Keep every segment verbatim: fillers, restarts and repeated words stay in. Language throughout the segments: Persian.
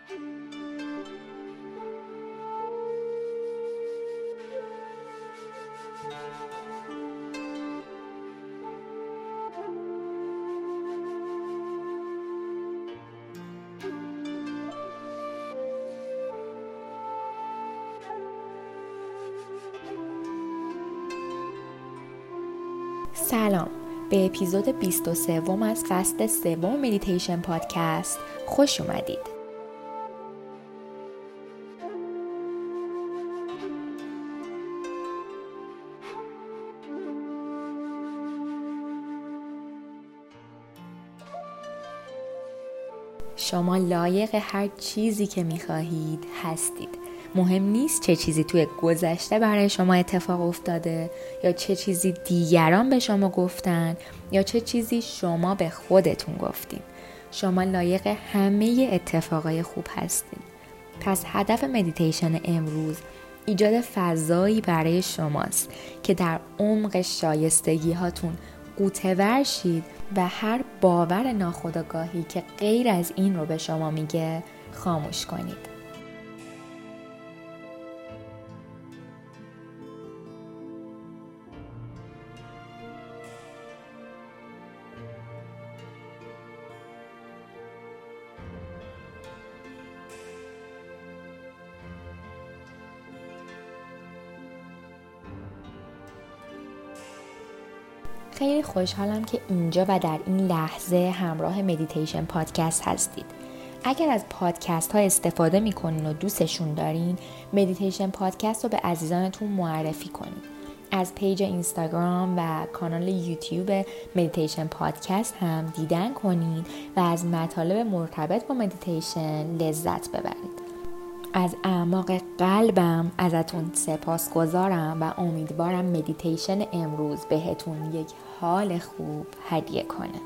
سلام، به اپیزود بیست و سه از فصل سوم مدیتیشن پادکست خوش اومدید. شما لایق هر چیزی که میخواهید هستید. مهم نیست چه چیزی توی گذشته برای شما اتفاق افتاده یا چه چیزی دیگران به شما گفتن یا چه چیزی شما به خودتون گفتین. شما لایق همه اتفاقای خوب هستین. پس هدف مدیتیشن امروز ایجاد فضایی برای شماست که در عمق شایستگی هاتون غوطه ور شید و هر باور ناخودآگاهی که غیر از این رو به شما میگه خاموش کنید. خیلی خوشحالم که اینجا و در این لحظه همراه مدیتیشن پادکست هستید. اگر از پادکست ها استفاده میکنین و دوستشون دارین، مدیتیشن پادکست رو به عزیزانتون معرفی کنین. از پیج اینستاگرام و کانال یوتیوب مدیتیشن پادکست هم دیدن کنین و از مطالب مرتبط با مدیتیشن لذت ببرید. از اعماق قلبم ازتون سپاسگزارم و امیدوارم مدیتیشن امروز بهتون یک حال خوب هدیه کنه.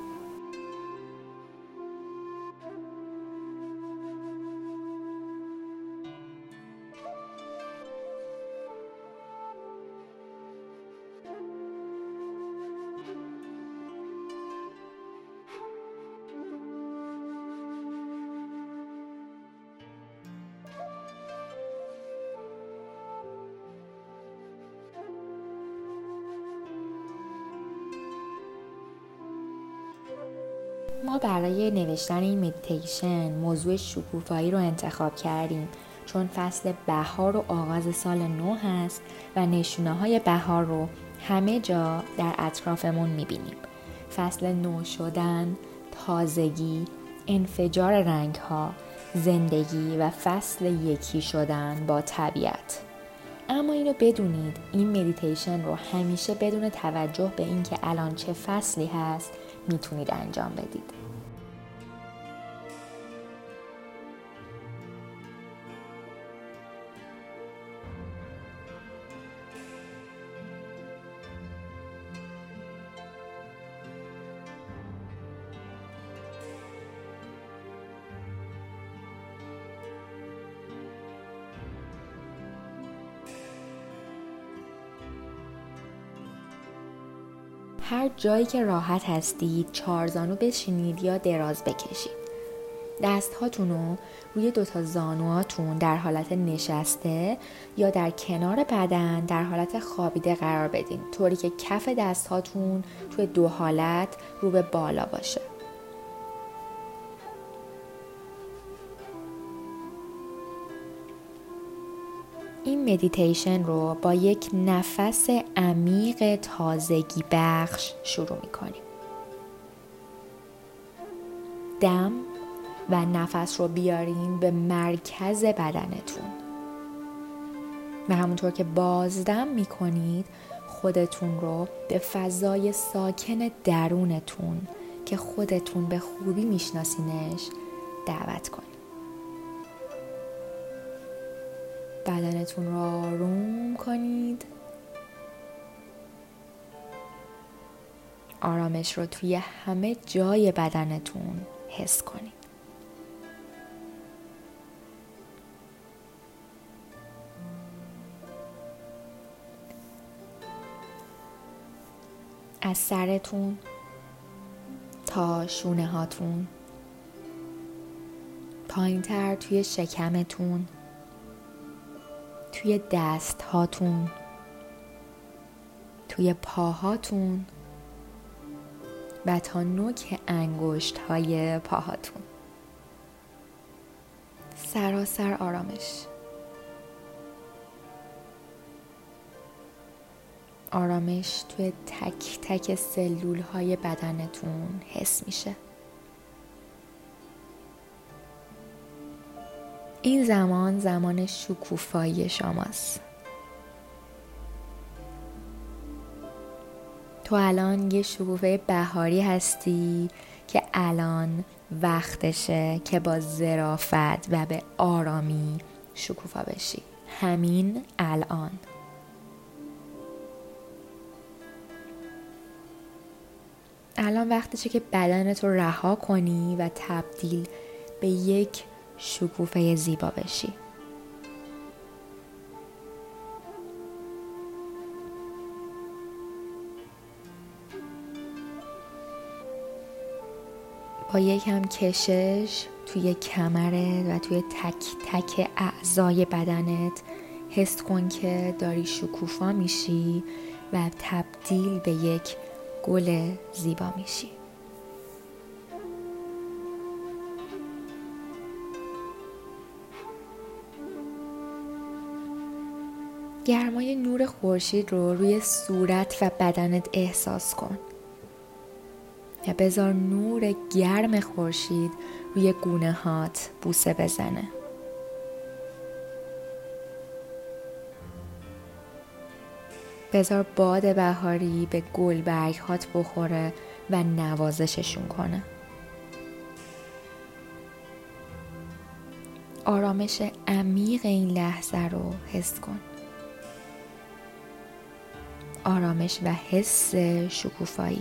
ما برای نوشتن این مدیتیشن موضوع شکوفایی رو انتخاب کردیم چون فصل بهار و آغاز سال نو هست و نشونه های بهار رو همه جا در اطرافمون میبینیم. فصل نو شدن، تازگی، انفجار رنگ ها، زندگی و فصل یکی شدن با طبیعت. اما اینو بدونید این مدیتیشن رو همیشه بدون توجه به این که الان چه فصلی هست میتونید انجام بدید. هر جایی که راحت هستید چهارزانو بشینید یا دراز بکشید. دست هاتون رو روی دوتا زانوهاتون در حالت نشسته یا در کنار بدن در حالت خوابیده قرار بدین، طوری که کف دست هاتون توی دو حالت رو به بالا باشه. این مدیتیشن رو با یک نفس عمیق تازگی بخش شروع می‌کنیم. دم و نفس رو بیارین به مرکز بدنتون و همونطور که بازدم می‌کنید خودتون رو به فضای ساکن درونتون که خودتون به خوبی میشناسینش دعوت کنید. بدنتون رو آروم کنید. آرامش رو توی همه جای بدنتون حس کنید. از سرتون تا شونه هاتون، پایین تر توی شکمتون، توی دست هاتون، توی پاهاتون و تا نوک انگشت های پاهاتون. سراسر آرامش. آرامش توی تک تک سلول های بدنتون حس میشه. این زمان زمان شکوفایی شماست. تو الان یه شکوفه بهاری هستی که الان وقتشه که با ظرافت و به آرامی شکوفا بشی. همین الان. الان وقتشه که بدنت رو رها کنی و تبدیل به یک شکوفه زیبا بشی. با یکم کشش توی کمرت و توی تک تک اعضای بدنت حس کن که داری شکوفا میشی و تبدیل به یک گل زیبا میشی. گرمای نور خورشید رو روی صورت و بدنت احساس کن و بذار نور گرم خورشید روی گونه هات بوسه بزنه. بذار باد بهاری به گلبرگ هات بخوره و نوازششون کنه. آرامش عمیق این لحظه رو حس کن. آرامش و حس شکوفایی.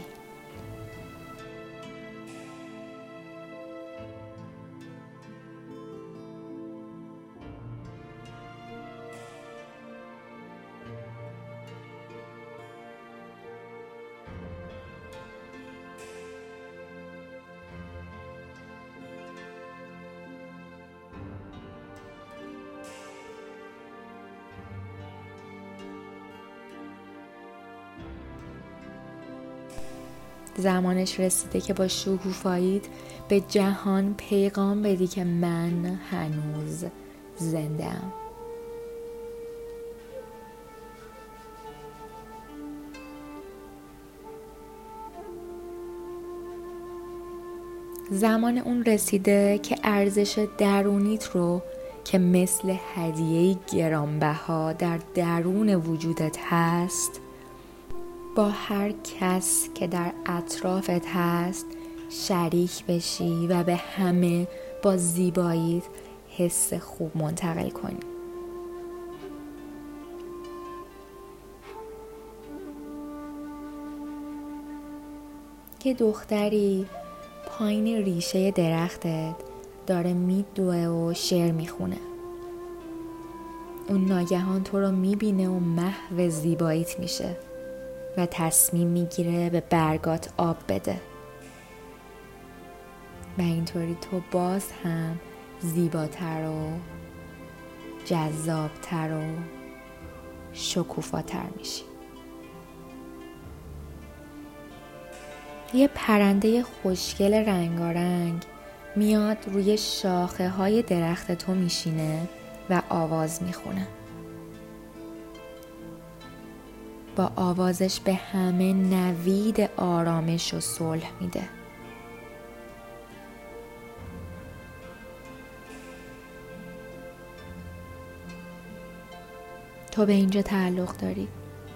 زمانش رسیده که با شکوفاییت به جهان پیغام بدی که من هنوز زنده‌ام. زمان اون رسیده که ارزش درونیت رو که مثل هدیه گرانبها در درون وجودت هست با هر کس که در اطرافت هست شریک بشی و به همه با زیباییت حس خوب منتقل کنی. که دختری پایین ریشه درختت داره میدوه و شعر میخونه. اون ناگهان تو رو میبینه و محو زیباییت میشه و تصمیم میگیره به برگات آب بده و اینطوری تو باز هم زیباتر و جذابتر و شکوفاتر میشی. یه پرنده خوشگل رنگارنگ میاد روی شاخه های درخت تو میشینه و آواز میخونه. با آوازش به همه نوید آرامش و صلح میده. تو به اینجا تعلق داری.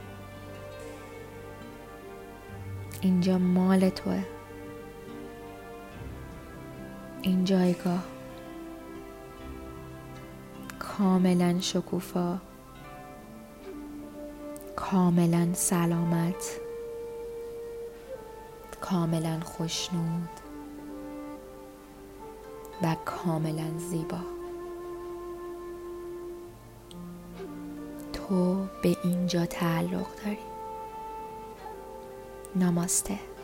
اینجا مال توه. این جایگاه کاملا شکوفا، کاملا سلامت، کاملا خوشنود و کاملا زیبا. تو به اینجا تعلق داری. نماسته.